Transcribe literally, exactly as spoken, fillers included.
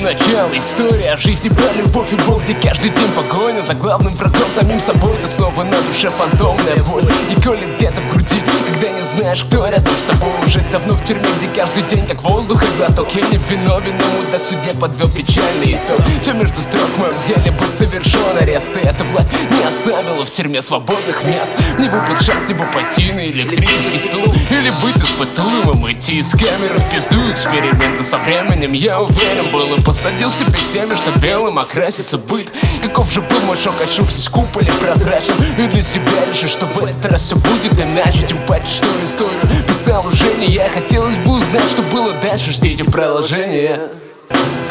начало истории о жизни про любовь и боль, где каждый день погоня за главным врагом, самим собой. Ты снова на душе фантомная боль и колет где-то в груди, когда не знаешь, кто рядом с тобой. Уже давно в тюрьме, где каждый день как воздух и глоток. Я не виновен, но мудак судья подвел печальный итог. Все между строк в моем деле был совершен арест, и эта власть не оставила в тюрьме свободных мест. Мне выпал шанс либо пойти на электрический стул, или быть испытуемым, идти из камеры в пизду. Эксперименты со временем, я уверен был, и посадил себе семя, что белым окрасится быт. Каков же был мой шок, очнувшись куполе прозрачным, и для себя решил, что в этот раз все будет иначе. Тем паче, что историю писал уже не я. Хотелось бы узнать, что было дальше, ждите продолжения.